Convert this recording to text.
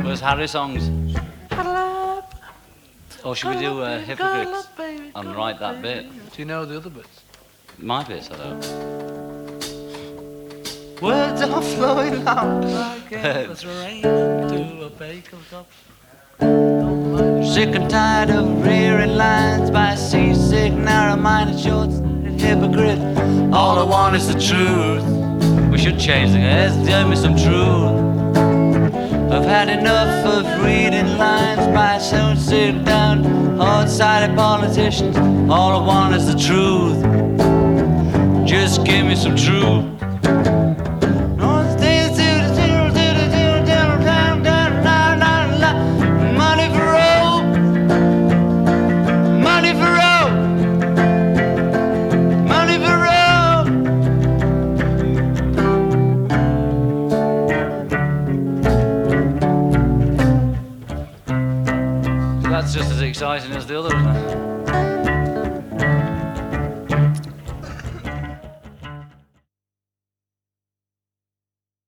those Harry songs. Or should we do Hypocrites and write that bit? Do you know the other bits? My bits, I don't. Words are flowing out like endless rain to a baker's cup. Sick and tired of rearing lines by seasick, narrow-minded, short-sighted hypocrite. All I want is the truth. We should change the guys, tell me some truth. I've had enough of reading lines by some sit-down, hard-sided politicians. All I want is the truth. Just give me some truth. Money for road, money for road, money for road. That's just as exciting as the other, isn't it?